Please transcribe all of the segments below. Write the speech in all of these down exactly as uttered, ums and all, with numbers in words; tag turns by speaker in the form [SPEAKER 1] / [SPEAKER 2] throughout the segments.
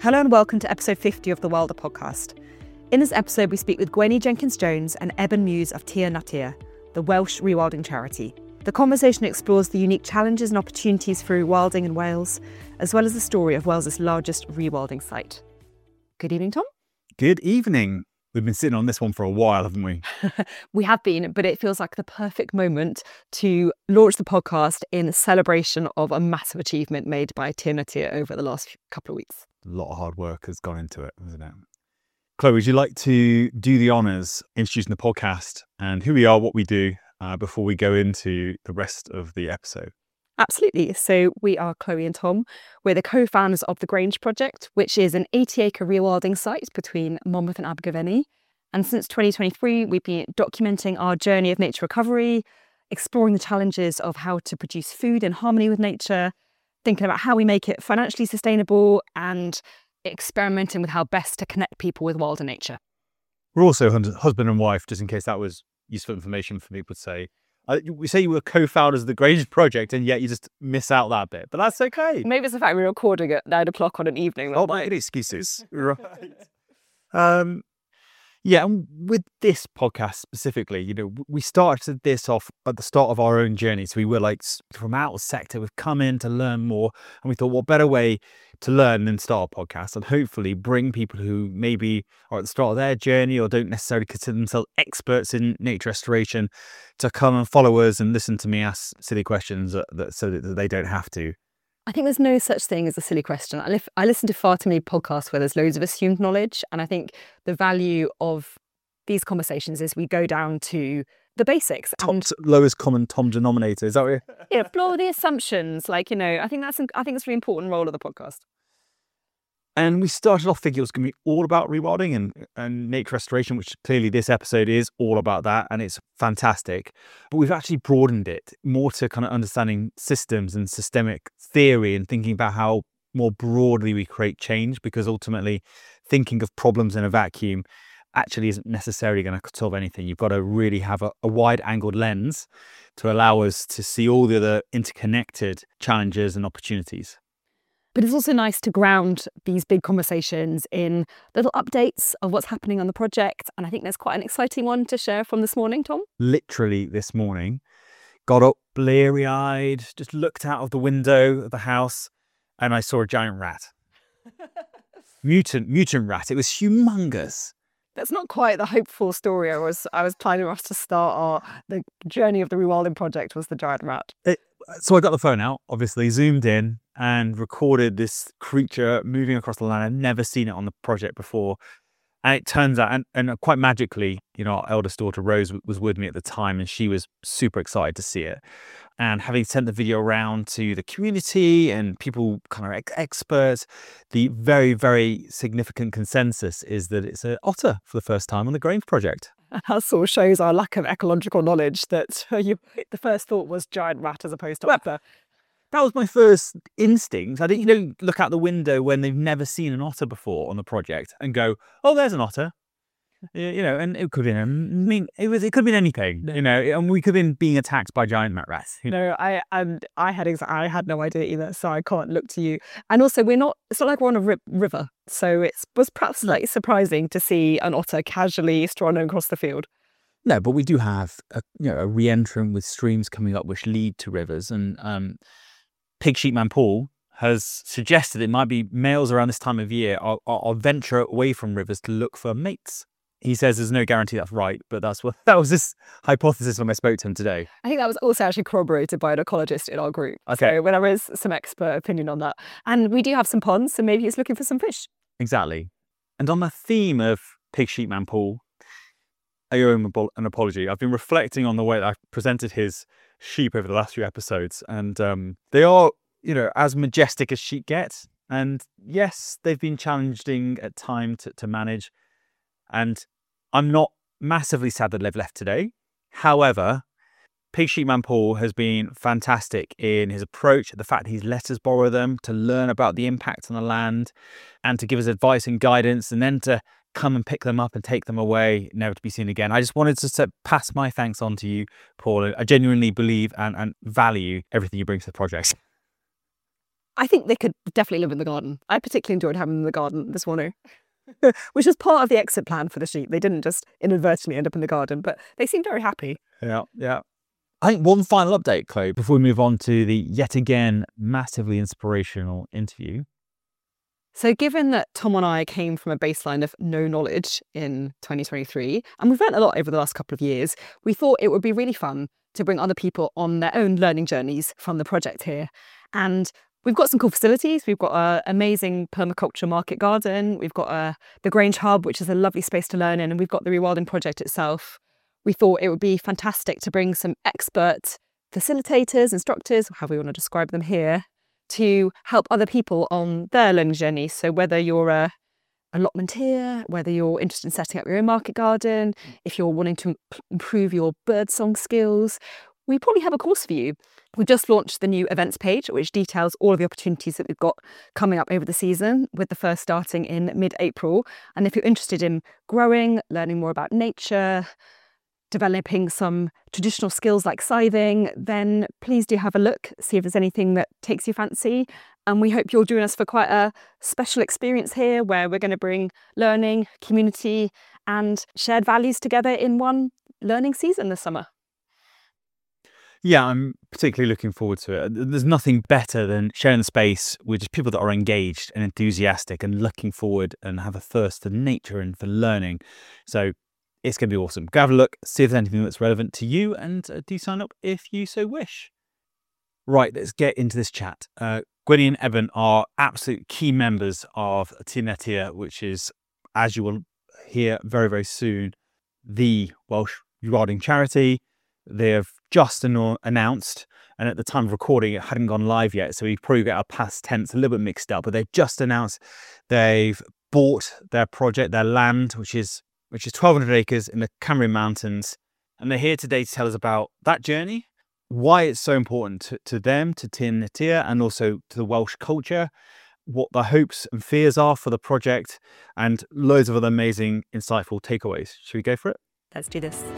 [SPEAKER 1] Hello and welcome to episode fifty of the Wilder podcast. In this episode, we speak with Gwenny Jenkins-Jones and Eben Muse of Tir Natur, the Welsh rewilding charity. The conversation explores the unique challenges and opportunities for rewilding in Wales, as well as the story of Wales's largest rewilding site. Good evening, Tom.
[SPEAKER 2] Good evening. We've been sitting on this one for a while, haven't we?
[SPEAKER 1] We have been, but it feels like the perfect moment to launch the podcast in celebration of a massive achievement made by Tir Natur over the last couple of weeks.
[SPEAKER 2] A lot of hard work has gone into it, hasn't it? Chloe, would you like to do the honours introducing the podcast and who we are, what we do, uh, before we go into the rest of the episode?
[SPEAKER 1] Absolutely. So we are Chloe and Tom. We're the co-founders of The Grange Project, which is an eighty acre rewilding site between Monmouth and Abergavenny. And since twenty twenty-three, we've been documenting our journey of nature recovery, exploring the challenges of how to produce food in harmony with nature, thinking about how we make it financially sustainable, and experimenting with how best to connect people with wild and nature.
[SPEAKER 2] We're also husband and wife, just in case that was useful information for people to say. Uh, we say you were co-founders of the Grange Project, and yet you just miss out that bit, but that's okay.
[SPEAKER 1] Maybe it's the fact we're recording at nine o'clock on an evening.
[SPEAKER 2] Oh, my excuses. Right. Um, yeah, and with this podcast specifically, you know, we started this off at the start of our own journey. So we were like from out of sector, we've come in to learn more, and we thought, what better way to learn than start a podcast and hopefully bring people who maybe are at the start of their journey or don't necessarily consider themselves experts in nature restoration to come and follow us and listen to me ask silly questions that, that, so that they don't have to.
[SPEAKER 1] I think there's no such thing as a silly question. I, li- I listen to far too many podcasts where there's loads of assumed knowledge. And I think the value of these conversations is we go down to the basics.
[SPEAKER 2] Top,
[SPEAKER 1] and
[SPEAKER 2] lowest common Tom denominator. Is that what you're...
[SPEAKER 1] Yeah, explore the assumptions. Like, you know, I think that's, I think it's a really important role of the podcast.
[SPEAKER 2] And we started off thinking it was going to be all about rewilding and, and nature restoration, which clearly this episode is all about that, and it's fantastic. But we've actually broadened it more to kind of understanding systems and systemic theory and thinking about how more broadly we create change, because ultimately thinking of problems in a vacuum actually isn't necessarily going to solve anything. You've got to really have a, a wide-angled lens to allow us to see all the other interconnected challenges and opportunities.
[SPEAKER 1] But it's also nice to ground these big conversations in little updates of what's happening on the project. And I think there's quite an exciting one to share from this morning, Tom.
[SPEAKER 2] Literally this morning, got up bleary-eyed, just looked out of the window of the house, and I saw a giant rat. mutant, mutant rat. It was humongous.
[SPEAKER 1] That's not quite the hopeful story I was I was planning for us to start our the journey of the rewilding project was the giant rat.
[SPEAKER 2] It, so I got the phone out, obviously zoomed in and recorded this creature moving across the land. I'd never seen it on the project before. And it turns out, and, and quite magically, you know, our eldest daughter Rose was with me at the time, and she was super excited to see it. And having sent the video around to the community and people kind of ex- experts, the very, very significant consensus is that it's an otter for the first time on the Grange Project.
[SPEAKER 1] That sort of shows our lack of ecological knowledge that you, the first thought was giant rat as opposed to otter.
[SPEAKER 2] That was my first instinct. I didn't, you know, look out the window when they've never seen an otter before on the project and go, "Oh, there's an otter," you know. And it could have been, I mean, it was, it could have been anything, you know. And we could have been being attacked by giant rats. You know?
[SPEAKER 1] No, I and I had exa- I had no idea either, so I can't look to you. And also, we're not. It's not like we're on a ri- river, so it was perhaps slightly surprising to see an otter casually strolling across the field.
[SPEAKER 2] No, but we do have a, you know, a re-entrant with streams coming up which lead to rivers, and um. Pig Sheepman Paul has suggested it might be males around this time of year are, are, are venture away from rivers to look for mates. He says there's no guarantee that's right, but that's what that was this hypothesis when I spoke to him today.
[SPEAKER 1] I think that was also actually corroborated by an ecologist in our group.
[SPEAKER 2] Okay.
[SPEAKER 1] So when there is some expert opinion on that. And we do have some ponds, so maybe he's looking for some fish.
[SPEAKER 2] Exactly. And on the theme of Pig Sheepman Paul, I owe him an apology. I've been reflecting on the way that I've presented his sheep over the last few episodes, and um, they are, you know, as majestic as sheep get. And yes, they've been challenging at times to, to manage. And I'm not massively sad that they've left today. However, Pig Sheepman Paul has been fantastic in his approach, the fact he's let us borrow them to learn about the impact on the land and to give us advice and guidance, and then to come and pick them up and take them away, never to be seen again. I just wanted to set, pass my thanks on to you, Paul. I genuinely believe and, and value everything you bring to the project.
[SPEAKER 1] I think they could definitely live in the garden. I particularly enjoyed having them in the garden this morning, which was part of the exit plan for the sheep. They didn't just inadvertently end up in the garden, but they seemed very happy.
[SPEAKER 2] Yeah, yeah. I think one final update, Chloe, before we move on to the yet again massively inspirational interview.
[SPEAKER 1] So given that Tom and I came from a baseline of no knowledge in twenty twenty-three, and we've learned a lot over the last couple of years, we thought it would be really fun to bring other people on their own learning journeys from the project here. And we've got some cool facilities. We've got an amazing permaculture market garden. We've got a, the Grange Hub, which is a lovely space to learn in. And we've got the Rewilding Project itself. We thought it would be fantastic to bring some expert facilitators, instructors, however we want to describe them here, to help other people on their learning journey. So whether you're a allotmentier, whether you're interested in setting up your own market garden, if you're wanting to improve your birdsong skills, we probably have a course for you. We just launched the new events page, which details all of the opportunities that we've got coming up over the season, with the first starting in mid-April. And if you're interested in growing, learning more about nature, developing some traditional skills like scything, then please do have a look, see if there's anything that takes your fancy. And we hope you'll join us for quite a special experience here, where we're going to bring learning, community and shared values together in one learning season this summer.
[SPEAKER 2] Yeah, I'm particularly looking forward to it. There's nothing better than sharing the space with just people that are engaged and enthusiastic and looking forward and have a thirst for nature and for learning. So it's going to be awesome. Go have a look, see if there's anything that's relevant to you, and uh, do sign up if you so wish. Right, let's get into this chat. Uh, Gwenny and Eben are absolute key members of Tír na Tír, which is, as you will hear very, very soon, the Welsh rewilding charity. They have just an- announced, and at the time of recording, it hadn't gone live yet, so we probably get our past tense a little bit mixed up, but they've just announced they've bought their project, their land, which is which is twelve hundred acres in the Cambrian Mountains. And they're here today to tell us about that journey, why it's so important to, to them, to Tír na Tír, and also to the Welsh culture, what their hopes and fears are for the project, and loads of other amazing, insightful takeaways. Should we go for it?
[SPEAKER 1] Let's do this.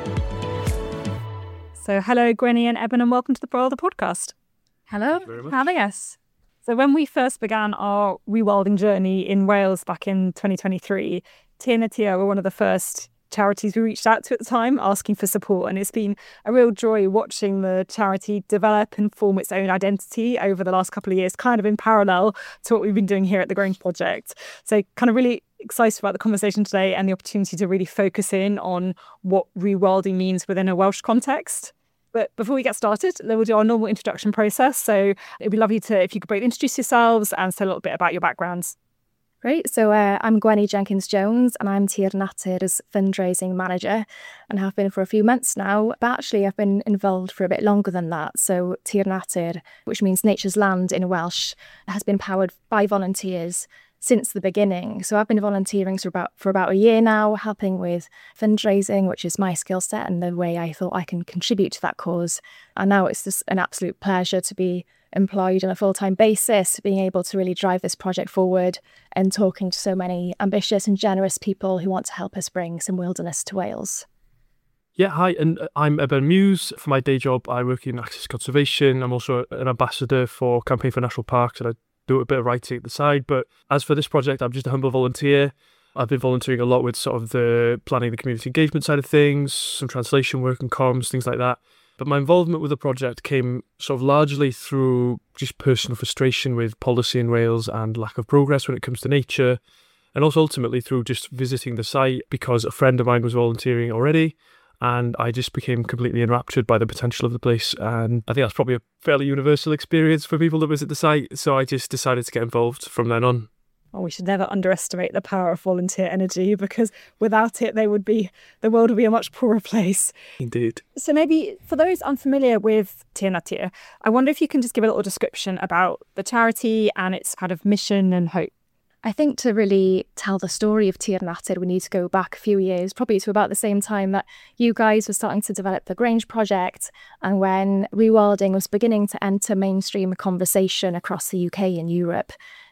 [SPEAKER 1] So hello, Gwenny and Eben, and welcome to the Rewilding Podcast.
[SPEAKER 3] Hello, for having us.
[SPEAKER 1] So when we first began our rewilding journey in Wales back in twenty twenty-three, Tír na Tír were one of the first charities we reached out to at the time, asking for support. And it's been a real joy watching the charity develop and form its own identity over the last couple of years, kind of in parallel to what we've been doing here at the Grange Project. So kind of really excited about the conversation today and the opportunity to really focus in on what rewilding means within a Welsh context. But before we get started, we'll do our normal introduction process. So it'd be lovely to, if you could both introduce yourselves and say a little bit about your backgrounds.
[SPEAKER 3] Great. So uh, I'm Gwenny Jenkins-Jones, and I'm Tír na Tír's fundraising manager, and have been for a few months now. But actually, I've been involved for a bit longer than that. So Tír na Tír, which means nature's land in Welsh, has been powered by volunteers since the beginning. So I've been volunteering for about for about a year now, helping with fundraising, which is my skill set and the way I thought I can contribute to that cause. And now it's just an absolute pleasure to be employed on a full-time basis, being able to really drive this project forward and talking to so many ambitious and generous people who want to help us bring some wilderness to Wales.
[SPEAKER 4] Yeah, hi, and I'm Eben Muse. For my day job, I work in access conservation. I'm also an ambassador for Campaign for National Parks, and I do a bit of writing at the side. But as for this project, I'm just a humble volunteer. I've been volunteering a lot with sort of the planning the community engagement side of things, some translation work and comms, things like that. But my involvement with the project came sort of largely through just personal frustration with policy in Wales and lack of progress when it comes to nature, and also ultimately through just visiting the site because a friend of mine was volunteering already, and I just became completely enraptured by the potential of the place. And I think that's probably a fairly universal experience for people that visit the site, so I just decided to get involved from then on.
[SPEAKER 1] Oh, we should never underestimate the power of volunteer energy, because without it, they would be the world would be a much poorer place.
[SPEAKER 4] Indeed.
[SPEAKER 1] So maybe for those unfamiliar with Tír na Tír, I wonder if you can just give a little description about the charity and its kind of mission and hope.
[SPEAKER 3] I think to really tell the story of Tír na Tír, we need to go back a few years, probably to about the same time that you guys were starting to develop the Grange project, and when rewilding was beginning to enter mainstream conversation across the U K and Europe.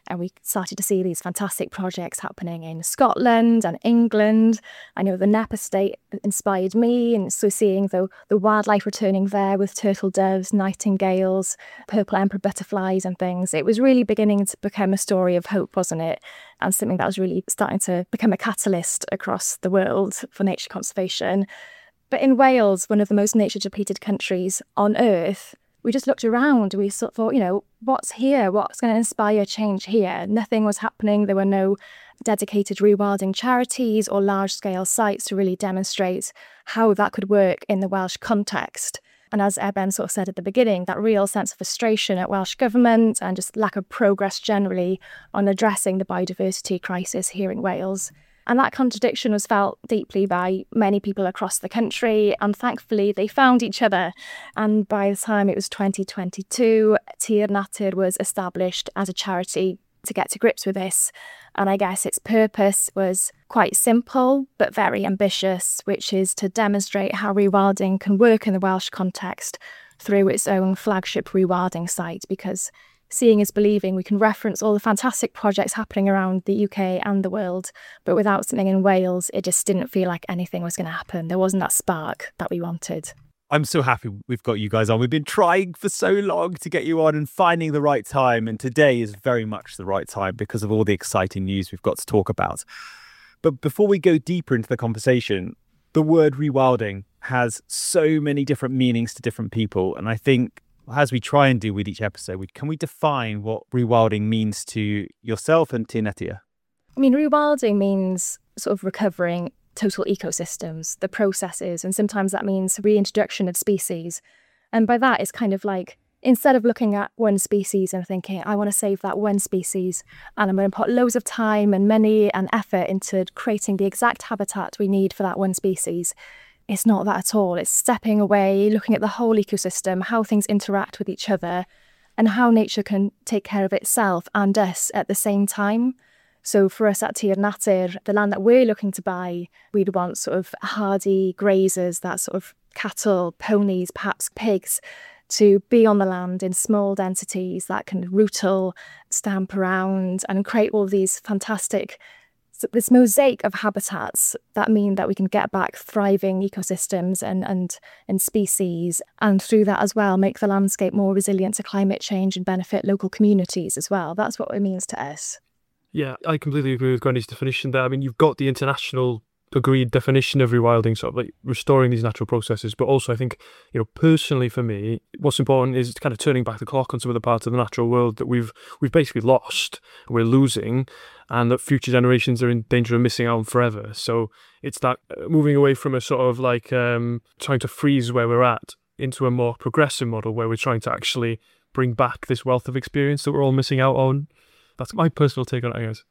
[SPEAKER 3] And we started to see these fantastic projects happening in Scotland and England. I know the Knepp Estate inspired me, and so seeing the, the wildlife returning there with turtle doves, nightingales, purple emperor butterflies and things. It was really beginning to become a story of hope, wasn't it? And something that was really starting to become a catalyst across the world for nature conservation. But in Wales, one of the most nature depleted countries on earth, we just looked around. We sort of thought, you know, what's here? What's going to inspire change here? Nothing was happening. There were no dedicated rewilding charities or large-scale sites to really demonstrate how that could work in the Welsh context. And as Eben sort of said at the beginning, that real sense of frustration at Welsh government and just lack of progress generally on addressing the biodiversity crisis here in Wales. And that contradiction was felt deeply by many people across the country, and thankfully they found each other. And by the time it was twenty twenty-two, Tir Natur was established as a charity to get to grips with this. And I guess its purpose was quite simple, but very ambitious, which is to demonstrate how rewilding can work in the Welsh context through its own flagship rewilding site, because seeing is believing. We can reference all the fantastic projects happening around the U K and the world, but without something in Wales, it just didn't feel like anything was going to happen. There wasn't that spark that we wanted.
[SPEAKER 2] I'm so happy we've got you guys on. We've been trying for so long to get you on and finding the right time, and today is very much the right time because of all the exciting news we've got to talk about. But before we go deeper into the conversation, the word rewilding has so many different meanings to different people, and I think as we try and do with each episode, we, can we define what rewilding means to yourself and Tir Natur?
[SPEAKER 3] I mean, rewilding means sort of recovering total ecosystems, the processes, and sometimes that means reintroduction of species. And by that, it's kind of like, instead of looking at one species and thinking, I want to save that one species, and I'm going to put loads of time and money and effort into creating the exact habitat we need for that one species. It's not that at all. It's stepping away, looking at the whole ecosystem, how things interact with each other, and how nature can take care of itself and us at the same time. So for us at Tir Natur, the land that we're looking to buy, we'd want sort of hardy grazers, that sort of cattle, ponies, perhaps pigs, to be on the land in small densities that can rootle, stamp around, and create all these fantastic So this mosaic of habitats that mean that we can get back thriving ecosystems and, and, and species, and through that as well, make the landscape more resilient to climate change and benefit local communities as well. That's what it means to us.
[SPEAKER 4] Yeah, I completely agree with Gwenny's definition there. I mean, you've got the international agreed definition of rewilding, sort of like restoring these natural processes, but also I think, you know, personally for me, what's important is kind of turning back the clock on some of the parts of the natural world that we've we've basically lost, we're losing, and that future generations are in danger of missing out on forever. So it's that moving away from a sort of like um, trying to freeze where we're at into a more progressive model where we're trying to actually bring back this wealth of experience that we're all missing out on. That's my personal take on it, I guess.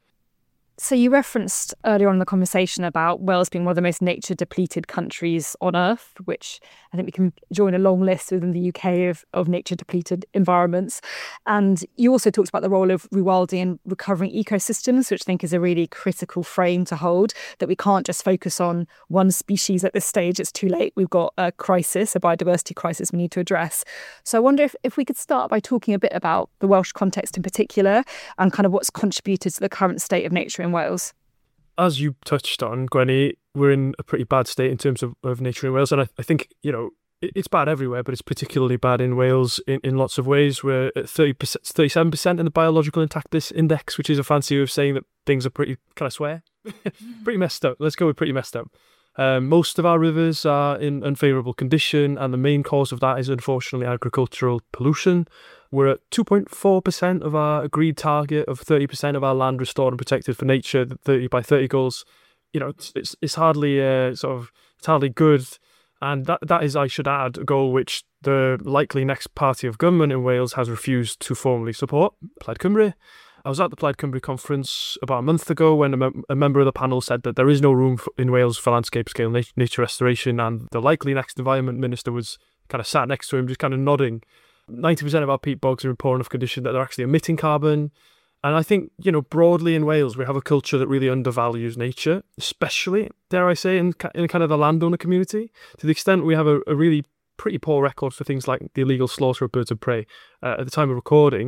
[SPEAKER 1] So you referenced earlier on in the conversation about Wales being one of the most nature depleted countries on earth, which I think we can join a long list within the U K of, of nature depleted environments. And you also talked about the role of rewilding and recovering ecosystems, which I think is a really critical frame to hold, that we can't just focus on one species at this stage. It's too late. We've got a crisis, a biodiversity crisis we need to address. So I wonder if, if we could start by talking a bit about the Welsh context in particular and kind of what's contributed to the current state of nature in Wales.
[SPEAKER 4] As you touched on, Gwenny, we're in a pretty bad state in terms of, of nature in Wales. And I, I think, you know, it, it's bad everywhere, but it's particularly bad in Wales in, in lots of ways. We're at thirty percent, thirty-seven percent in the biological intactness index, which is a fancy way of saying that things are pretty, can I swear? pretty messed up. Let's go with pretty messed up. Um, most of our rivers are in unfavourable condition, and the main cause of that is unfortunately agricultural pollution. We're at two point four percent of our agreed target of thirty percent of our land restored and protected for nature, the thirty by thirty goals. You know, it's it's, it's hardly uh, sort of it's hardly good, and that that is, I should add, a goal which the likely next party of government in Wales has refused to formally support, Plaid Cymru. I was at the Plaid Cymru conference about a month ago when a, mem- a member of the panel said that there is no room for, in Wales for landscape scale nat- nature restoration, and the likely next environment minister was kind of sat next to him, just kind of nodding. ninety percent of our peat bogs are in poor enough condition that they're actually emitting carbon. And I think, you know, broadly in Wales, we have a culture that really undervalues nature, especially, dare I say, in, in kind of the landowner community, to the extent we have a, a really pretty poor record for things like the illegal slaughter of birds of prey. Uh, at the time of recording,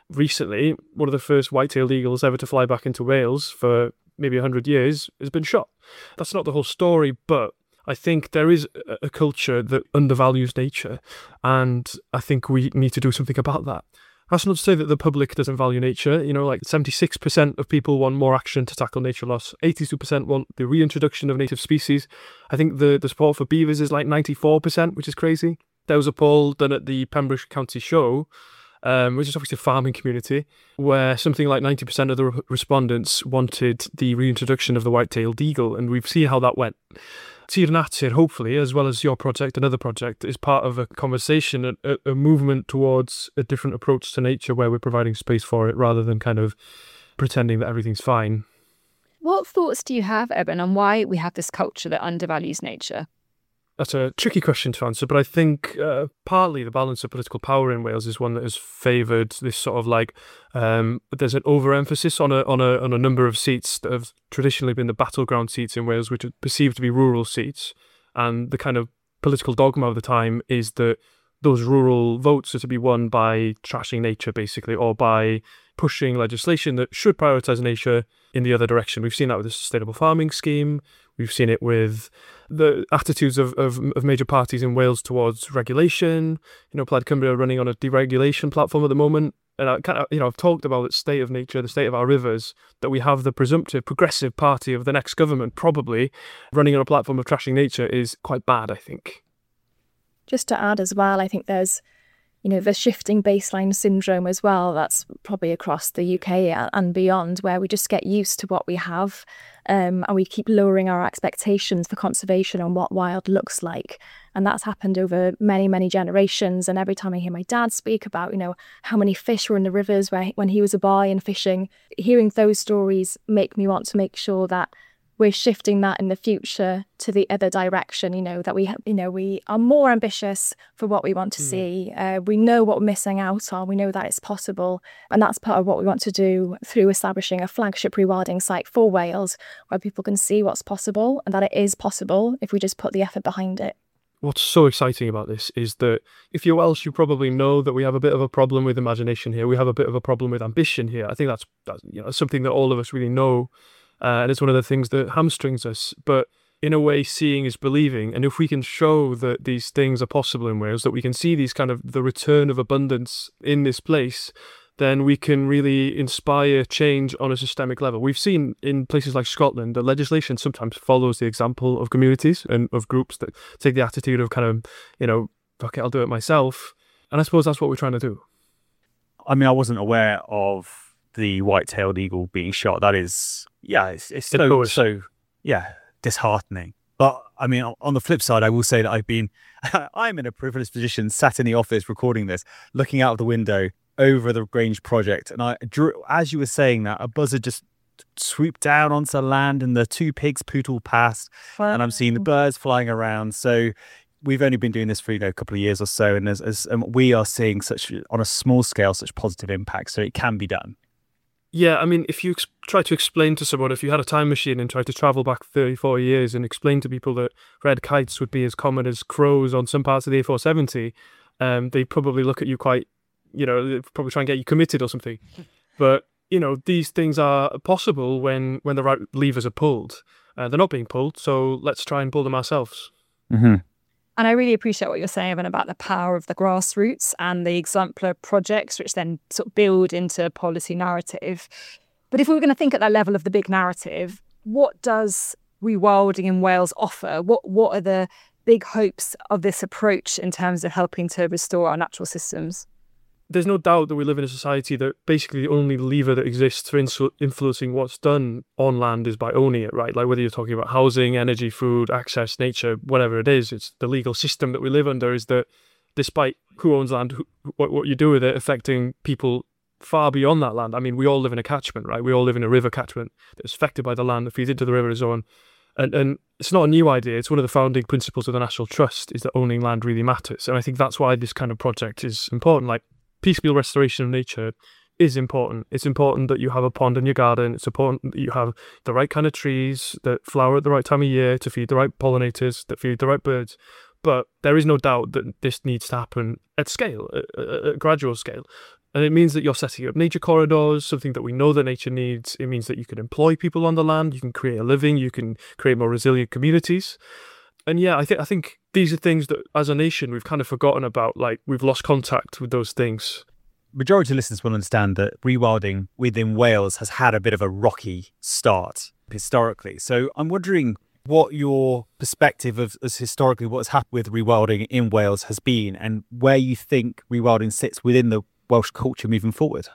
[SPEAKER 4] recently, one of the first white-tailed eagles ever to fly back into Wales for maybe one hundred years has been shot. That's not the whole story, but I think there is a culture that undervalues nature, and I think we need to do something about that. That's not to say that the public doesn't value nature. You know, like seventy-six percent of people want more action to tackle nature loss. eighty-two percent want the reintroduction of native species. I think the, the support for beavers is like ninety-four percent, which is crazy. There was a poll done at the Pembrokeshire County Show, um, which is obviously a farming community, where something like ninety percent of the re- respondents wanted the reintroduction of the white-tailed eagle, and we've seen how that went. Tir Natur, hopefully, as well as your project, another project, is part of a conversation, a, a movement towards a different approach to nature where we're providing space for it rather than kind of pretending that everything's fine.
[SPEAKER 1] What thoughts do you have, Eben, on why we have this culture that undervalues nature?
[SPEAKER 4] That's a tricky question to answer, but I think uh, partly the balance of political power in Wales is one that has favoured this sort of like um, there's an overemphasis on a on a on a number of seats that have traditionally been the battleground seats in Wales, which are perceived to be rural seats, and the kind of political dogma of the time is that those rural votes are to be won by trashing nature, basically, or by pushing legislation that should prioritise nature in the other direction. We've seen that with the sustainable farming scheme. We've seen it with the attitudes of, of, of major parties in Wales towards regulation. You know, Plaid Cymru are running on a deregulation platform at the moment. And I kind of, you know, I've talked about the state of nature, the state of our rivers, that we have the presumptive progressive party of the next government probably running on a platform of trashing nature is quite bad, I think.
[SPEAKER 3] Just to add as well, I think there's, you know, the shifting baseline syndrome as well. That's probably across the U K and beyond, where we just get used to what we have, um, and we keep lowering our expectations for conservation and what wild looks like. And that's happened over many, many generations. And every time I hear my dad speak about, you know, how many fish were in the rivers where, when he was a boy and fishing, hearing those stories make me want to make sure that we're shifting that in the future to the other direction, you know, that we, ha- you know, we are more ambitious for what we want to mm. see. Uh, we know what we're missing out on. We know that it's possible. And that's part of what we want to do through establishing a flagship rewilding site for Wales, where people can see what's possible and that it is possible if we just put the effort behind it.
[SPEAKER 4] What's so exciting about this is that if you're Welsh, you probably know that we have a bit of a problem with imagination here. We have a bit of a problem with ambition here. I think that's, that's you know, something that all of us really know. Uh, and it's one of the things that hamstrings us. But in a way, seeing is believing. And if we can show that these things are possible in Wales, that we can see these kind of the return of abundance in this place, then we can really inspire change on a systemic level. We've seen in places like Scotland that legislation sometimes follows the example of communities and of groups that take the attitude of kind of, you know, fuck it, I'll do it myself. And I suppose that's what we're trying to do.
[SPEAKER 2] I mean, I wasn't aware of the white-tailed eagle being shot. That is, yeah, it's, it's so,
[SPEAKER 4] it
[SPEAKER 2] so, yeah, disheartening. But I mean, on the flip side, I will say that I've been, I'm in a privileged position, sat in the office recording this, looking out of the window over the Grange project. And I, as you were saying that, a buzzard just swooped down onto land and the two pigs pootled past. Wow. And I'm seeing the birds flying around. So we've only been doing this for, you know, a couple of years or so. And as, as um, we are seeing such, on a small scale, such positive impact. So it can be done.
[SPEAKER 4] Yeah, I mean, if you ex- try to explain to someone, if you had a time machine and tried to travel back thirty, forty years and explain to people that red kites would be as common as crows on some parts of the A four seventy, um, they'd probably look at you quite, you know, they'd probably try and get you committed or something. But, you know, these things are possible when, when the right levers are pulled. Uh, they're not being pulled, so let's try and pull them ourselves.
[SPEAKER 2] Mm-hmm.
[SPEAKER 1] And I really appreciate what you're saying, Evan, about the power of the grassroots and the exemplar projects, which then sort of build into policy narrative. But if we were going to think at that level of the big narrative, what does rewilding in Wales offer? What what are the big hopes of this approach in terms of helping to restore our natural systems?
[SPEAKER 4] There's no doubt that we live in a society that basically the only lever that exists for influ- influencing what's done on land is by owning it, right? Like whether you're talking about housing, energy, food, access, nature, whatever it is, it's the legal system that we live under is that despite who owns land, who, what, what you do with it affecting people far beyond that land. I mean, we all live in a catchment, right? We all live in a river catchment that's affected by the land that feeds into the river and so on. And, and it's not a new idea. It's one of the founding principles of the National Trust is that owning land really matters. And I think that's why this kind of project is important. Like, piecemeal restoration of nature is important. It's important that you have a pond in your garden. It's important that you have the right kind of trees that flower at the right time of year to feed the right pollinators, that feed the right birds. But there is no doubt that this needs to happen at scale, at a gradual scale. And it means that you're setting up nature corridors, something that we know that nature needs. It means that you can employ people on the land, you can create a living, you can create more resilient communities. And yeah, I think I think these are things that as a nation we've kind of forgotten about, like we've lost contact with those things.
[SPEAKER 2] Majority of listeners will understand that rewilding within Wales has had a bit of a rocky start historically. So I'm wondering what your perspective of as historically what has happened with rewilding in Wales has been, and where you think rewilding sits within the Welsh culture moving forward.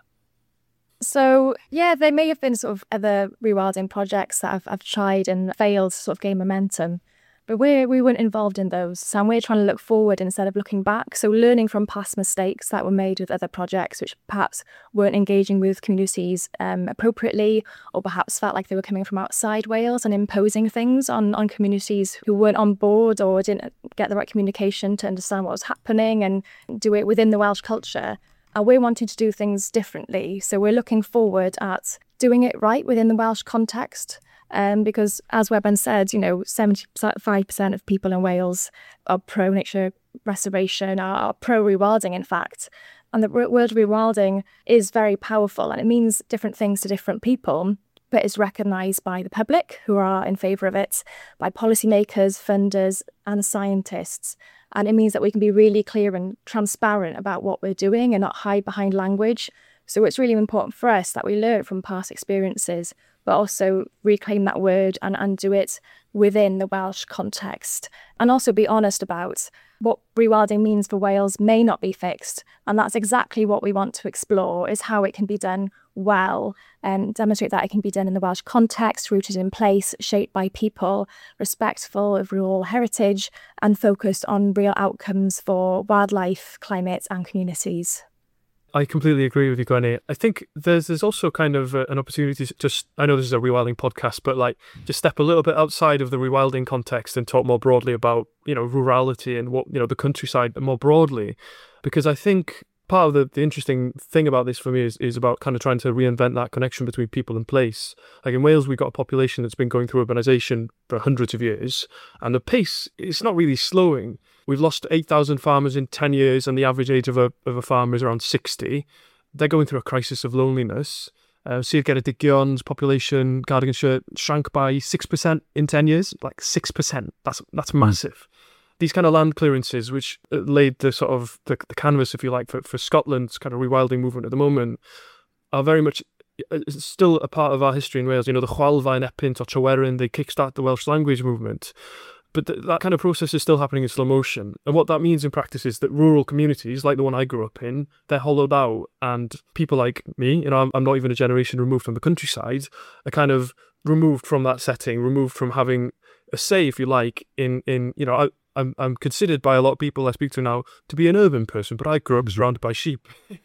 [SPEAKER 3] So yeah, there may have been sort of other rewilding projects that I've, I've tried and failed to sort of gain momentum, but we we weren't involved in those. So we're trying to look forward instead of looking back. So learning from past mistakes that were made with other projects, which perhaps weren't engaging with communities um, appropriately, or perhaps felt like they were coming from outside Wales and imposing things on, on communities who weren't on board or didn't get the right communication to understand what was happening and do it within the Welsh culture. And we're wanting to do things differently. So we're looking forward at doing it right within the Welsh context. Um, because as Webben said, you know, seventy-five percent of people in Wales are pro-nature restoration, are, are pro-rewilding, in fact. And the word rewilding is very powerful, and it means different things to different people, but it's recognised by the public, who are in favour of it, by policymakers, funders and scientists. And it means that we can be really clear and transparent about what we're doing and not hide behind language. So it's really important for us that we learn from past experiences, but also reclaim that word and, and do it within the Welsh context. And also be honest about what rewilding means for Wales may not be fixed. And that's exactly what we want to explore, is how it can be done well and demonstrate that it can be done in the Welsh context, rooted in place, shaped by people, respectful of rural heritage, and focused on real outcomes for wildlife, climate and communities.
[SPEAKER 4] I completely agree with you, Gwenny. I think there's there's also kind of uh, an opportunity to just, I know this is a rewilding podcast, but like just step a little bit outside of the rewilding context and talk more broadly about, you know, rurality and what, you know, the countryside more broadly. Because I think part of the, the interesting thing about this for me is, is about kind of trying to reinvent that connection between people and place. Like in Wales, we've got a population that's been going through urbanisation for hundreds of years, and the pace, it's not really slowing. We've lost eight thousand farmers in ten years, and the average age of a of a farmer is around sixty. They're going through a crisis of loneliness. Uh, Sir Geredigion population, Cardiganshire, shrank by six percent in ten years. Like six percent. That's that's massive. These kind of land clearances, which laid the sort of the, the canvas, if you like, for, for Scotland's kind of rewilding movement at the moment, are very much still a part of our history in Wales. You know, the Chwalfa, Epynt or Tryweryn, they kickstart the Welsh language movement. But th- that kind of process is still happening in slow motion. And what that means in practice is that rural communities, like the one I grew up in, they're hollowed out. And people like me, you know, I'm, I'm not even a generation removed from the countryside, are kind of removed from that setting, removed from having a say, if you like, in, in you know, I, I'm I'm considered by a lot of people I speak to now to be an urban person, but I grew up surrounded by sheep.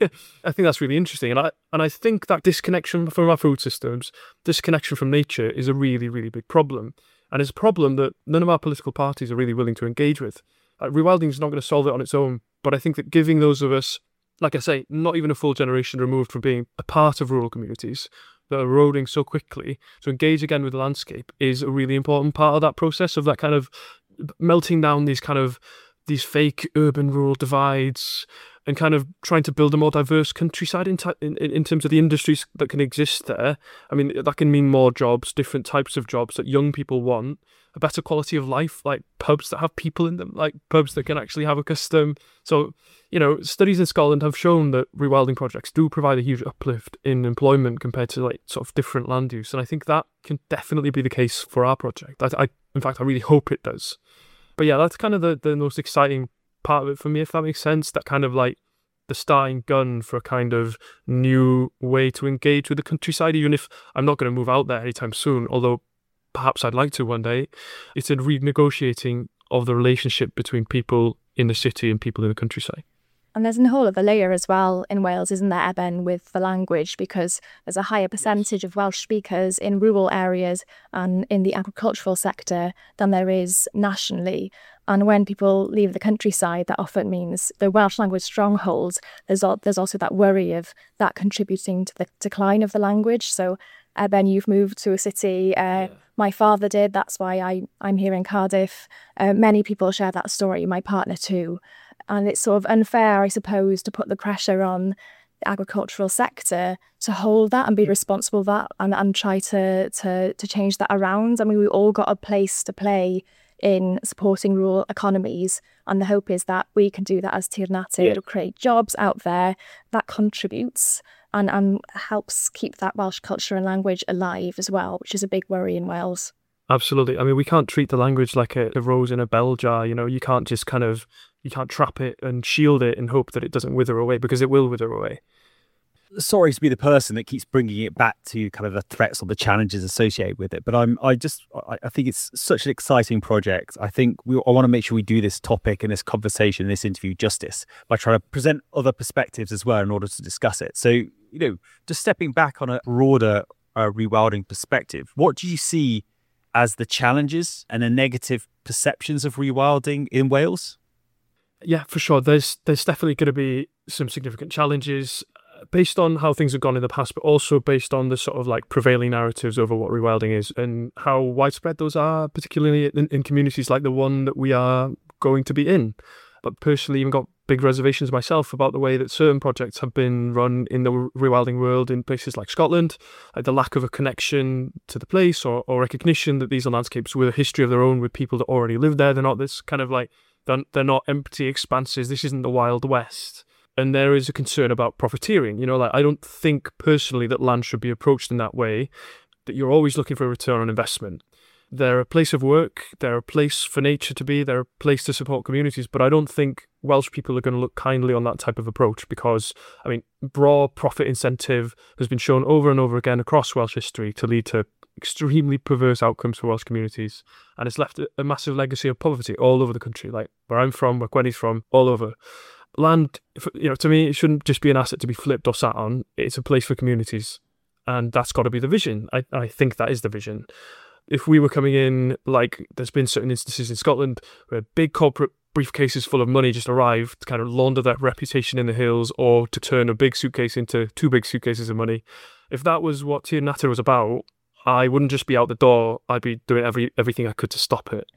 [SPEAKER 4] I think that's really interesting. And I and I think that disconnection from our food systems, disconnection from nature is a really, really big problem. And it's a problem that none of our political parties are really willing to engage with. Uh, rewilding is not going to solve it on its own, but I think that giving those of us, like I say, not even a full generation removed from being a part of rural communities that are eroding so quickly, to engage again with the landscape is a really important part of that process, of that kind of melting down these kind of these fake urban rural divides and kind of trying to build a more diverse countryside in, t- in in terms of the industries that can exist there. I mean, that can mean more jobs, different types of jobs that young people want, a better quality of life, like pubs that have people in them, like pubs that can actually have a custom. So, you know, studies in Scotland have shown that rewilding projects do provide a huge uplift in employment compared to like sort of different land use. And I think that can definitely be the case for our project. I, I in fact, I really hope it does. But yeah, that's kind of the, the most exciting part of it for me, if that makes sense. That kind of like the starting gun for a kind of new way to engage with the countryside, even if I'm not going to move out there anytime soon, although perhaps I'd like to one day. It's a renegotiating of the relationship between people in the city and people in the countryside.
[SPEAKER 3] And there's a whole other layer as well in Wales, isn't there, Eben, with the language, because there's a higher percentage of Welsh speakers in rural areas and in the agricultural sector than there is nationally. And when people leave the countryside, that often means the Welsh language strongholds. There's, al- there's also that worry of that contributing to the decline of the language. So, Eben, you've moved to a city. Uh,
[SPEAKER 4] yeah.
[SPEAKER 3] My father did. That's why I, I'm here in Cardiff. Uh, many people share that story, my partner too. And it's sort of unfair, I suppose, to put the pressure on the agricultural sector to hold that and be responsible for that and, and try to, to, to change that around. I mean, we all got a place to play in supporting rural economies. And the hope is that we can do that as Tír Natur, yeah. create jobs out there that contributes and, and helps keep that Welsh culture and language alive as well, which is a big worry in Wales.
[SPEAKER 4] Absolutely. I mean, we can't treat the language like a, a rose in a bell jar. You know, you can't just kind of, you can't trap it and shield it and hope that it doesn't wither away, because it will wither away.
[SPEAKER 2] Sorry to be the person that keeps bringing it back to kind of the threats or the challenges associated with it, but I'm I just I, I think it's such an exciting project. I think we I want to make sure we do this topic and this conversation, this interview justice by trying to present other perspectives as well in order to discuss it. So, you know, just stepping back on a broader uh, rewilding perspective, what do you see as the challenges and the negative perceptions of rewilding in Wales?
[SPEAKER 4] Yeah, for sure. There's there's definitely going to be some significant challenges based on how things have gone in the past, but also based on the sort of like prevailing narratives over what rewilding is and how widespread those are, particularly in, in communities like the one that we are going to be in. But personally, even got big reservations myself about the way that certain projects have been run in the rewilding world in places like Scotland, like the lack of a connection to the place or, or recognition that these are landscapes with a history of their own, with people that already live there. They're not this kind of like, they're, they're not empty expanses. This isn't the Wild West. And there is a concern about profiteering. You know, like I don't think personally that land should be approached in that way, that you're always looking for a return on investment. They're a place of work, they're a place for nature to be, they're a place to support communities, but I don't think Welsh people are going to look kindly on that type of approach because, I mean, raw profit incentive has been shown over and over again across Welsh history to lead to extremely perverse outcomes for Welsh communities, and it's left a massive legacy of poverty all over the country, like where I'm from, where Gwenny's from, all over. Land, you know, to me, it shouldn't just be an asset to be flipped or sat on. It's a place for communities, and that's got to be the vision. I, I think that is the vision. If we were coming in, like there's been certain instances in Scotland where big corporate briefcases full of money just arrive to kind of launder that reputation in the hills or to turn a big suitcase into two big suitcases of money. If that was what Tír Natur was about, I wouldn't just be out the door. I'd be doing every everything I could to stop it.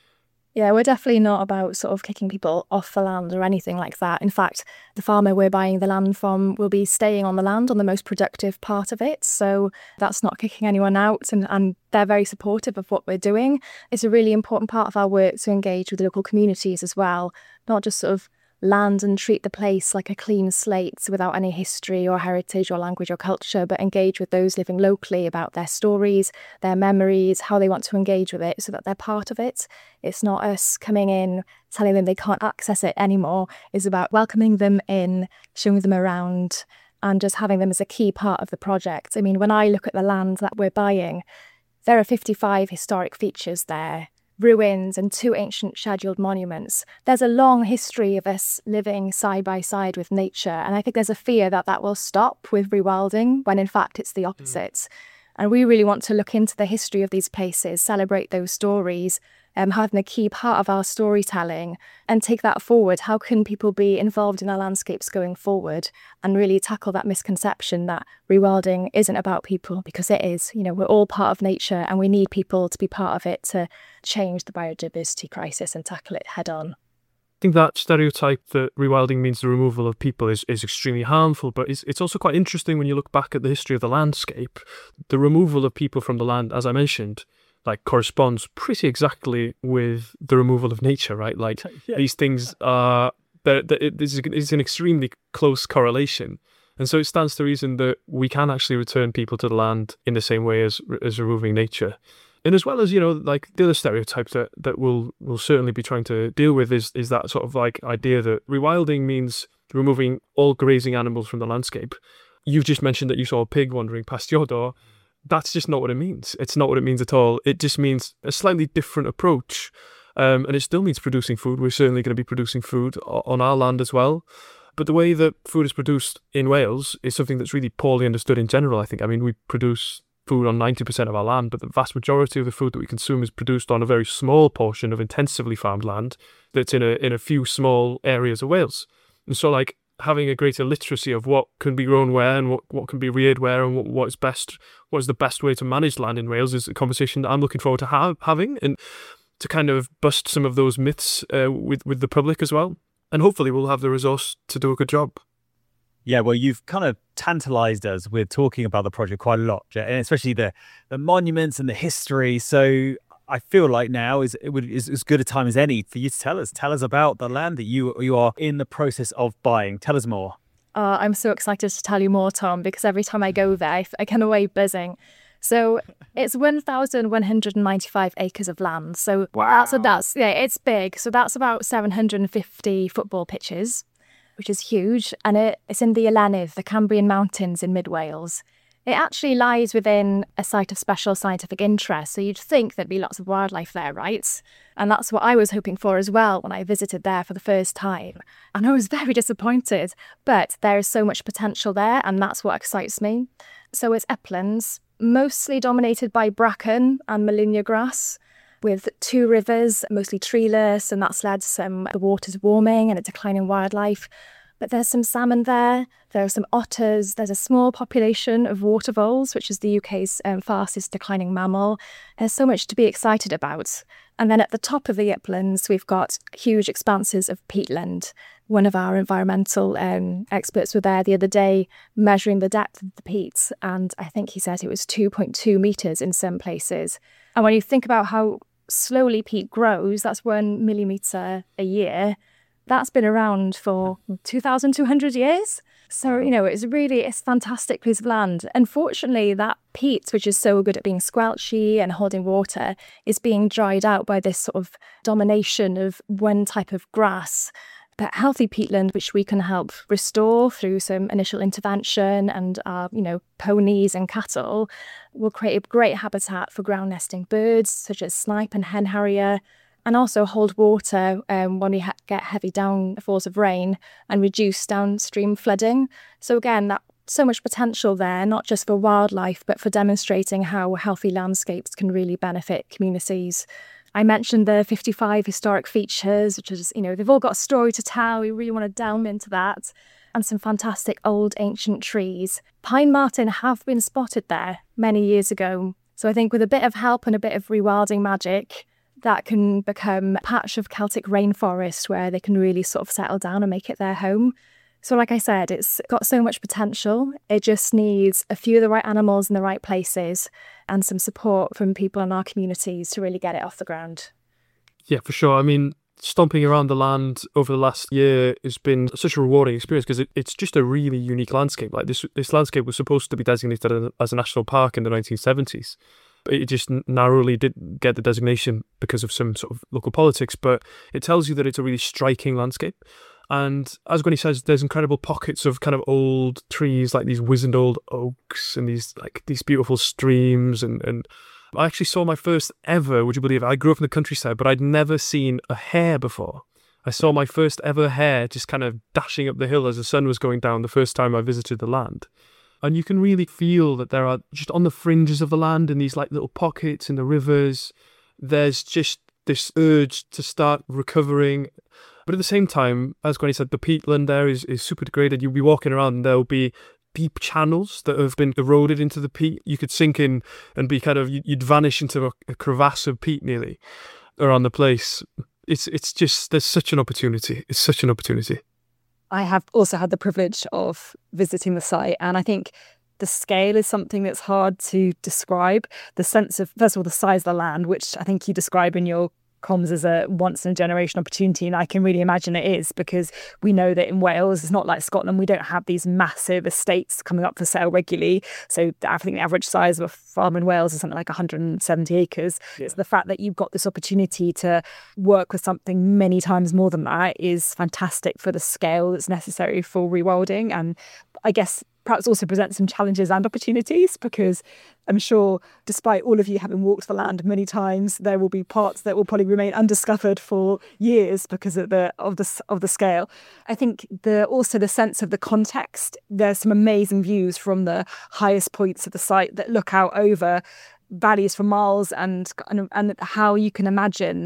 [SPEAKER 3] Yeah, we're definitely not about sort of kicking people off the land or anything like that. In fact, the farmer we're buying the land from will be staying on the land on the most productive part of it. So that's not kicking anyone out, and, and they're very supportive of what we're doing. It's a really important part of our work to engage with local communities as well, not just sort of land and treat the place like a clean slate without any history or heritage or language or culture, but engage with those living locally about their stories, their memories, how they want to engage with it so that they're part of it. It's not us coming in, telling them they can't access it anymore. It's about welcoming them in, showing them around, and just having them as a key part of the project. I mean, when I look at the land that we're buying, there are fifty-five historic features there, ruins and two ancient scheduled monuments. There's a long history of us living side by side with nature, and I think there's a fear that that will stop with rewilding, when in fact it's the opposite. Mm. And we really want to look into the history of these places, celebrate those stories, um, having a key part of our storytelling, and take that forward. How can people be involved in our landscapes going forward and really tackle that misconception that rewilding isn't about people, because it is. You know, we're all part of nature and we need people to be part of it to change the biodiversity crisis and tackle it head on.
[SPEAKER 4] I think that stereotype that rewilding means the removal of people is, is extremely harmful, but it's, it's also quite interesting when you look back at the history of the landscape. The removal of people from the land, as I mentioned, like corresponds pretty exactly with the removal of nature, right? Like yeah. These things are, they're, they're, it's, it's an extremely close correlation. And so it stands to reason that we can actually return people to the land in the same way as as removing nature. And as well as, you know, like the other stereotypes that, that we'll, we'll certainly be trying to deal with is, is that sort of like idea that rewilding means removing all grazing animals from the landscape. You've just mentioned that you saw a pig wandering past your door. That's just not what it means. It's not what it means at all. It just means a slightly different approach. Um, and it still means producing food. We're certainly going to be producing food on our land as well. But the way that food is produced in Wales is something that's really poorly understood in general, I think. I mean, we produce food on ninety percent of our land, but the vast majority of the food that we consume is produced on a very small portion of intensively farmed land that's in a in a few small areas of Wales. And so, like, having a greater literacy of what can be grown where and what, what can be reared where and what, what is best, what is the best way to manage land in Wales is a conversation that I'm looking forward to have, having and to kind of bust some of those myths uh, with, with the public as well. And hopefully we'll have the resource to do a good job.
[SPEAKER 2] Yeah, well, you've kind of tantalized us with talking about the project quite a lot, and especially the, the monuments and the history. So I feel like now is it would is as good a time as any for you to tell us. Tell us about the land that you you are in the process of buying. Tell us more.
[SPEAKER 3] Uh, I'm so excited to tell you more, Tom, because every time I go there, I, I come away buzzing. So it's one thousand one hundred ninety-five acres of land. So
[SPEAKER 2] wow.
[SPEAKER 3] that's, that's yeah, it's big. So that's about seven hundred fifty football pitches, which is huge. And it, it's in the Ylennydd, the Cambrian Mountains in mid-Wales. It actually lies within a site of special scientific interest, so you'd think there'd be lots of wildlife there, right? And that's what I was hoping for as well when I visited there for the first time. And I was very disappointed, but there is so much potential there, and that's what excites me. So it's uplands, mostly dominated by bracken and Molinia grass, with two rivers, mostly treeless, and that's led to some the waters warming and a decline in wildlife. But there's some salmon there, there are some otters, there's a small population of water voles, which is the U K's um, fastest declining mammal. There's so much to be excited about. And then at the top of the uplands, we've got huge expanses of peatland. One of our environmental um, experts were there the other day measuring the depth of the peat, and I think he said it was two point two metres in some places. And when you think about how slowly peat grows, that's one millimetre a year. That's been around for two thousand two hundred years. So, you know, it's really, it's a fantastic piece of land. Unfortunately, that peat, which is so good at being squelchy and holding water, is being dried out by this sort of domination of one type of grass. But healthy peatland, which we can help restore through some initial intervention and our, you know, ponies and cattle, will create a great habitat for ground nesting birds, such as snipe and hen harrier, and also hold water um, when we ha- get heavy downfalls of rain and reduce downstream flooding. So again, that so much potential there, not just for wildlife, but for demonstrating how healthy landscapes can really benefit communities. I mentioned the fifty-five historic features, which is, you know, they've all got a story to tell. We really want to delve into that. And some fantastic old ancient trees. Pine marten have been spotted there many years ago. So I think with a bit of help and a bit of rewilding magic, that can become a patch of Celtic rainforest where they can really sort of settle down and make it their home. So like I said, it's got so much potential. It just needs a few of the right animals in the right places and some support from people in our communities to really get it off the ground.
[SPEAKER 4] Yeah, for sure. I mean, stomping around the land over the last year has been such a rewarding experience because it, it's just a really unique landscape. Like this, this landscape was supposed to be designated as a national park in the nineteen seventies. It just narrowly didn't get the designation because of some sort of local politics, but it tells you that it's a really striking landscape. And as Gwenny says, there's incredible pockets of kind of old trees, like these wizened old oaks and these like these beautiful streams. And, and I actually saw my first ever, would you believe it? I grew up in the countryside, but I'd never seen a hare before. I saw my first ever hare just kind of dashing up the hill as the sun was going down the first time I visited the land. And you can really feel that there are, just on the fringes of the land, in these like little pockets in the rivers, there's just this urge to start recovering. But at the same time, as Gwenny said, the peatland there is, is super degraded. You'll be walking around and there'll be deep channels that have been eroded into the peat. You could sink in and be kind of, you'd vanish into a, a crevasse of peat nearly around the place. It's, it's just, there's such an opportunity. It's such an opportunity.
[SPEAKER 1] I have also had the privilege of visiting the site, and I think the scale is something that's hard to describe. The sense of, first of all, the size of the land, which I think you describe in your comms as a once in a generation opportunity, and I can really imagine it is, because we know that in Wales, it's not like Scotland, we don't have these massive estates coming up for sale regularly. So I think the average size of a farm in Wales is something like one hundred seventy acres. Yeah. So the fact that you've got this opportunity to work with something many times more than that is fantastic for the scale that's necessary for rewilding. And I guess perhaps also present some challenges and opportunities, because I'm sure despite all of you having walked the land many times, there will be parts that will probably remain undiscovered for years because of the of the of the scale. I think the also the sense of the context. There's some amazing views from the highest points of the site that look out over valleys for miles, and and, and how you can imagine.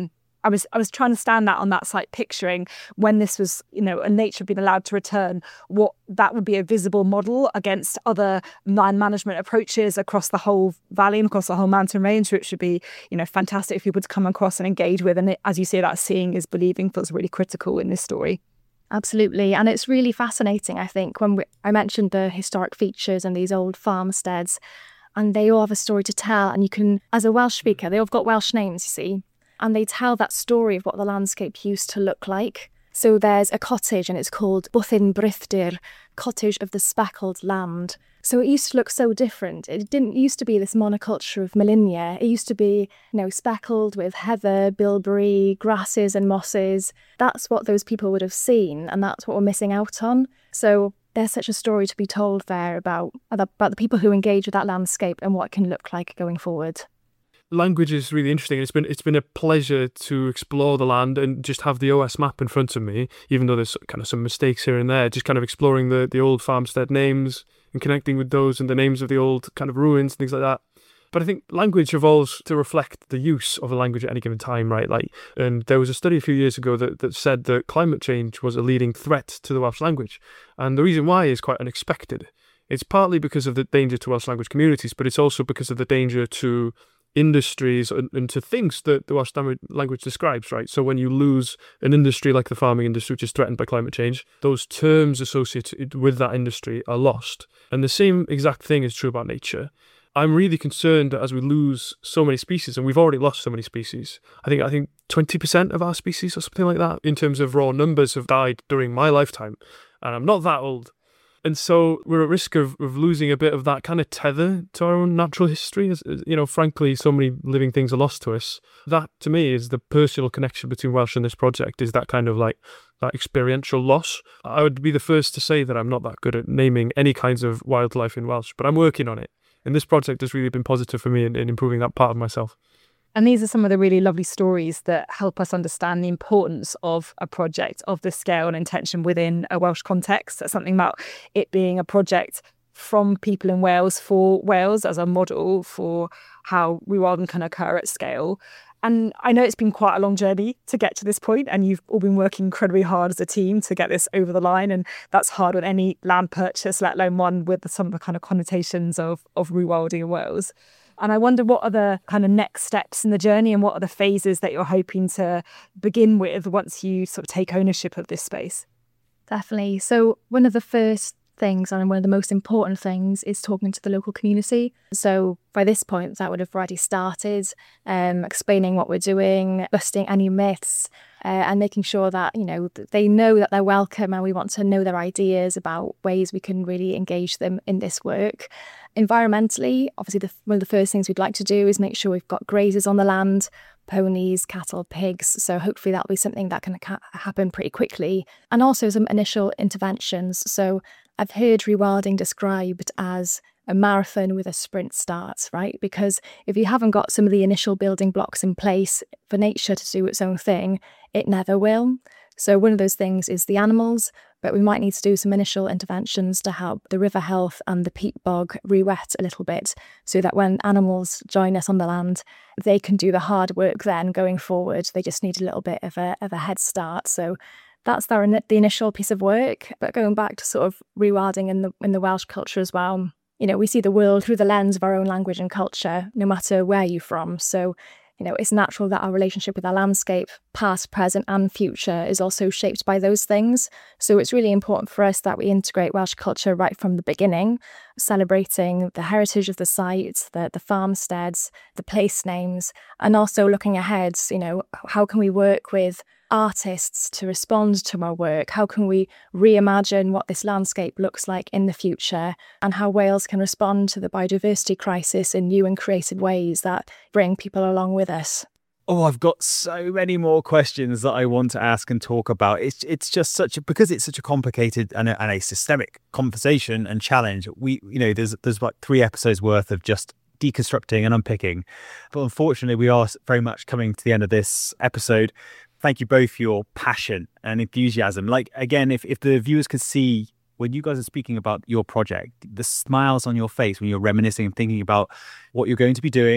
[SPEAKER 1] I was I was trying to stand that on that site, picturing when this was, you know, and nature being allowed to return, what that would be a visible model against other land management approaches across the whole valley and across the whole mountain range, which would be, you know, fantastic for people to come across and engage with. And it, as you say, that seeing is believing feels really critical in this story.
[SPEAKER 3] Absolutely. And it's really fascinating, I think, when we, I mentioned the historic features and these old farmsteads, and they all have a story to tell. And you can, as a Welsh speaker, they all have got Welsh names, you see, and they tell that story of what the landscape used to look like. So there's a cottage and it's called Bwthyn Brythdir, cottage of the speckled land. So it used to look so different. It didn't used to be this monoculture of Molinia. It used to be, you know, speckled with heather, bilberry, grasses and mosses. That's what those people would have seen, and that's what we're missing out on. So there's such a story to be told there about, about the people who engage with that landscape and what it can look like going forward.
[SPEAKER 4] Language is really interesting. It's been it's been a pleasure to explore the land and just have the O S map in front of me, even though there's kind of some mistakes here and there, just kind of exploring the, the old farmstead names and connecting with those and the names of the old kind of ruins, things like that. But I think language evolves to reflect the use of a language at any given time, right? Like, and there was a study a few years ago that, that said that climate change was a leading threat to the Welsh language. And the reason why is quite unexpected. It's partly because of the danger to Welsh language communities, but it's also because of the danger to industries and, and to things that the Welsh language describes, right? So when you lose an industry like the farming industry, which is threatened by climate change, those terms associated with that industry are lost. And the same exact thing is true about nature. I'm really concerned that as we lose so many species, and we've already lost so many species, I think I think twenty percent of our species or something like that, in terms of raw numbers, have died during my lifetime. And I'm not that old. And so we're at risk of, of losing a bit of that kind of tether to our own natural history. As, you know, frankly, so many living things are lost to us. That, to me, is the personal connection between Welsh and this project, is that kind of like that experiential loss. I would be the first to say that I'm not that good at naming any kinds of wildlife in Welsh, but I'm working on it. And this project has really been positive for me in, in improving that part of myself.
[SPEAKER 1] And these are some of the really lovely stories that help us understand the importance of a project of this scale and intention within a Welsh context. That's something about it being a project from people in Wales for Wales as a model for how rewilding can occur at scale. And I know it's been quite a long journey to get to this point, and you've all been working incredibly hard as a team to get this over the line. And that's hard with any land purchase, let alone one with some of the kind of connotations of, of rewilding in Wales. And I wonder, what are the kind of next steps in the journey, and what are the phases that you're hoping to begin with once you sort of take ownership of this space?
[SPEAKER 3] Definitely. So one of the first things, and one of the most important things, is talking to the local community. So by this point, that would have already started, um, explaining what we're doing, busting any myths, uh, and making sure that, you know, they know that they're welcome, and we want to know their ideas about ways we can really engage them in this work. Environmentally, obviously, the, one of the first things we'd like to do is make sure we've got grazers on the land, ponies, cattle, pigs. So hopefully that'll be something that can ca- happen pretty quickly. And also some initial interventions. So I've heard rewilding described as a marathon with a sprint start, right? Because if you haven't got some of the initial building blocks in place for nature to do its own thing, it never will. So one of those things is the animals, but we might need to do some initial interventions to help the river health and the peat bog re-wet a little bit, so that when animals join us on the land, they can do the hard work then going forward. They just need a little bit of a, of a head start. So that's their, the initial piece of work. But going back to sort of rewilding in the in the Welsh culture as well, you know, we see the world through the lens of our own language and culture, no matter where you're from. So, you know, it's natural that our relationship with our landscape, past, present and future, is also shaped by those things. So it's really important for us that we integrate Welsh culture right from the beginning, celebrating the heritage of the site, the, the farmsteads, the place names, and also looking ahead, you know, how can we work with artists to respond to our work? How can we reimagine what this landscape looks like in the future, and how Wales can respond to the biodiversity crisis in new and creative ways that bring people along with us?
[SPEAKER 2] Oh, I've got so many more questions that I want to ask and talk about. It's it's just such a, because it's such a complicated and a, and a systemic conversation and challenge. We, you know, there's there's like three episodes worth of just deconstructing and unpicking. But unfortunately, we are very much coming to the end of this episode. Thank you both for your passion and enthusiasm. Like, again, if, if the viewers could see when you guys are speaking about your project, the smiles on your face when you're reminiscing and thinking about what you're going to be doing,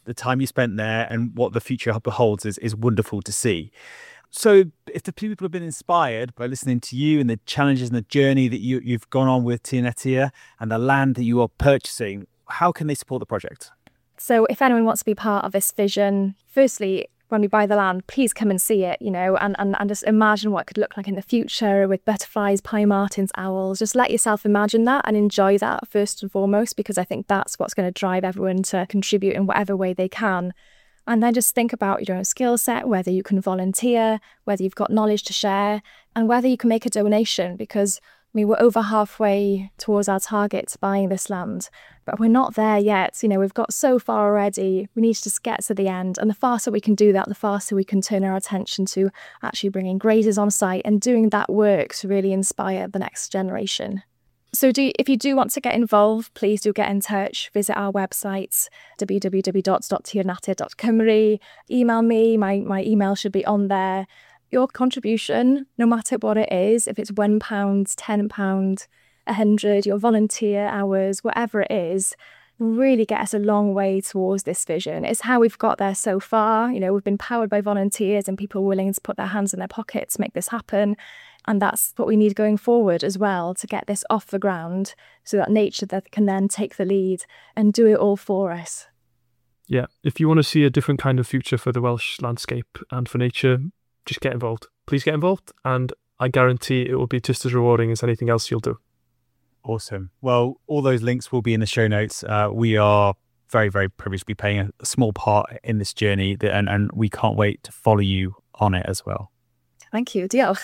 [SPEAKER 2] the time you spent there and what the future beholds is, is wonderful to see. So if the people have been inspired by listening to you and the challenges and the journey that you, you've gone on with Tir Natur and the land that you are purchasing, how can they support the project?
[SPEAKER 3] So if anyone wants to be part of this vision, firstly, when we buy the land, please come and see it, you know, and, and, and just imagine what it could look like in the future with butterflies, pine martins, owls. Just let yourself imagine that and enjoy that first and foremost, because I think that's what's going to drive everyone to contribute in whatever way they can. And then just think about your own skill set, whether you can volunteer, whether you've got knowledge to share, and whether you can make a donation, because I mean, we're over halfway towards our target to buying this land, but we're not there yet. You know, we've got so far already. We need to just get to the end. And the faster we can do that, the faster we can turn our attention to actually bringing grazers on site and doing that work to really inspire the next generation. So do, if you do want to get involved, please do get in touch. Visit our website, w w w dot tir natur dot cymru. Email me. My, my email should be on there. Your contribution, no matter what it is, if it's one pound, ten pounds, a hundred, your volunteer hours, whatever it is, really get us a long way towards this vision. It's how we've got there so far. You know, we've been powered by volunteers and people willing to put their hands in their pockets to make this happen. And that's what we need going forward as well, to get this off the ground so that nature that can then take the lead and do it all for us.
[SPEAKER 4] Yeah, if you want to see a different kind of future for the Welsh landscape and for nature, just get involved. Please get involved, and I guarantee it will be just as rewarding as anything else you'll do.
[SPEAKER 2] Awesome. Well, all those links will be in the show notes. Uh, we are very, very privileged to be playing a, a small part in this journey, that, and, and we can't wait to follow you on it as well.
[SPEAKER 3] Thank you. Diolch.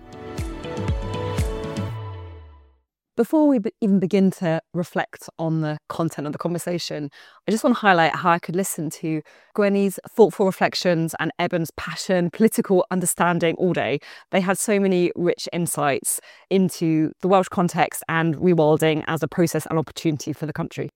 [SPEAKER 1] Before we be- even begin to reflect on the content of the conversation, I just want to highlight how I could listen to Gwenny's thoughtful reflections and Eben's passion, political understanding all day. They had so many rich insights into the Welsh context and rewilding as a process and opportunity for the country.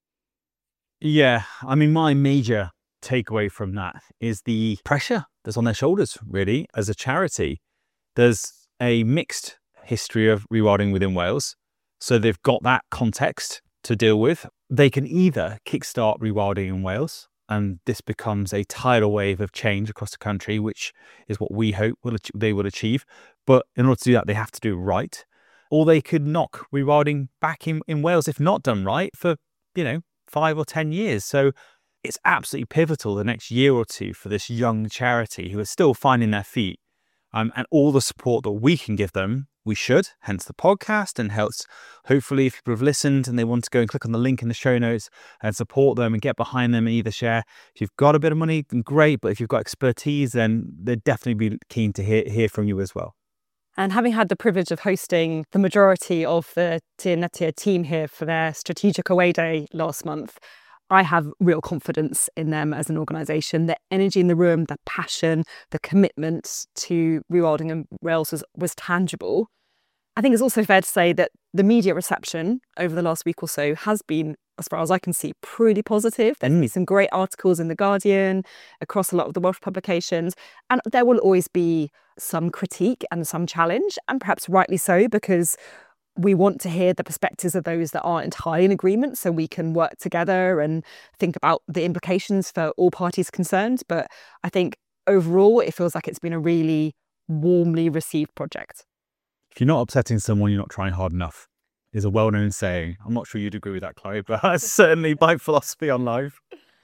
[SPEAKER 2] Yeah, I mean, my major takeaway from that is the pressure that's on their shoulders, really, as a charity. There's a mixed history of rewilding within Wales. So they've got that context to deal with. They can either kickstart rewilding in Wales, and this becomes a tidal wave of change across the country, which is what we hope will, they will achieve. But in order to do that, they have to do it right. Or they could knock rewilding back in, in Wales, if not done right, for, you know, five or ten years. So it's absolutely pivotal the next year or two for this young charity who are still finding their feet. Um, and all the support that we can give them, we should, hence the podcast, and helps, hopefully, if people have listened and they want to go and click on the link in the show notes and support them and get behind them and either share. If you've got a bit of money, then great, but if you've got expertise, then they'd definitely be keen to hear, hear from you as well.
[SPEAKER 1] And having had the privilege of hosting the majority of the Tir Natur team here for their strategic away day last month, I have real confidence in them as an organisation. The energy in the room, the passion, the commitment to rewilding in Wales was, was tangible. I think it's also fair to say that the media reception over the last week or so has been, as far as I can see, pretty positive. There's been some great articles in The Guardian, across a lot of the Welsh publications, and there will always be some critique and some challenge, and perhaps rightly so, because we want to hear the perspectives of those that aren't entirely in agreement so we can work together and think about the implications for all parties concerned. But I think overall, it feels like it's been a really warmly received project.
[SPEAKER 2] If you're not upsetting someone, you're not trying hard enough, is a well-known saying. I'm not sure you'd agree with that, Chloe, but that's certainly my philosophy on life.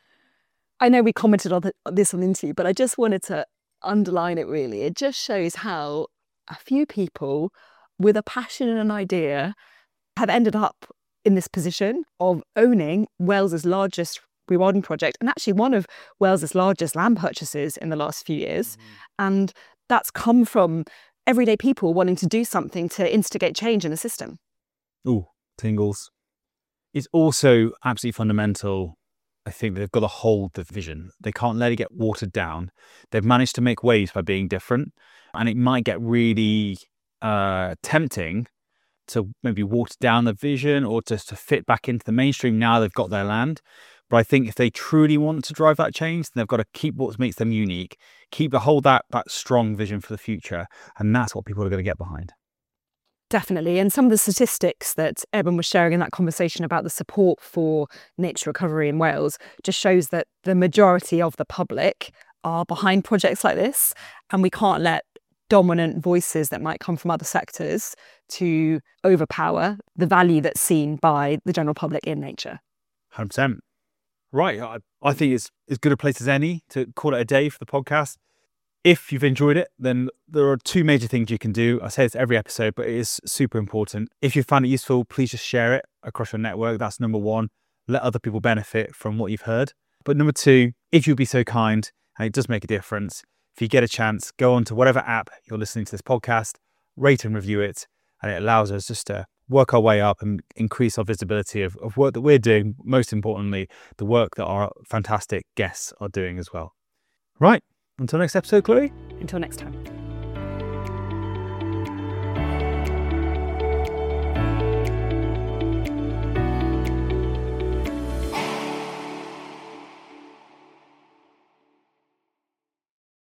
[SPEAKER 1] I know we commented on this on the interview, but I just wanted to underline it really. It just shows how a few people with a passion and an idea have ended up in this position of owning Wales's largest rewilding project, and actually one of Wales's largest land purchases in the last few years. Mm. And that's come from everyday people wanting to do something to instigate change in the system.
[SPEAKER 2] Ooh, tingles. It's also absolutely fundamental, I think, that they've got to hold the vision. They can't let it get watered down. They've managed to make waves by being different, and it might get really uh, tempting to maybe water down the vision or just to fit back into the mainstream now they've got their land. But I think if they truly want to drive that change, then they've got to keep what makes them unique, keep the hold that that strong vision for the future, and that's what people are going to get behind.
[SPEAKER 1] Definitely. And some of the statistics that Eben was sharing in that conversation about the support for nature recovery in Wales just shows that the majority of the public are behind projects like this. And we can't let dominant voices that might come from other sectors to overpower the value that's seen by the general public in nature.
[SPEAKER 2] one hundred percent. Right. I, I think it's as good a place as any to call it a day for the podcast. If you've enjoyed it, then there are two major things you can do. I say this every episode, but it is super important. If you found it useful, please just share it across your network. That's number one. Let other people benefit from what you've heard. But number two, if you'd be so kind, and it does make a difference, if you get a chance, go on to whatever app you're listening to this podcast, rate and review it, and it allows us just to work our way up and increase our visibility of, of work that we're doing, most importantly, the work that our fantastic guests are doing as well. Right. Until next episode, Chloe.
[SPEAKER 1] Until next time.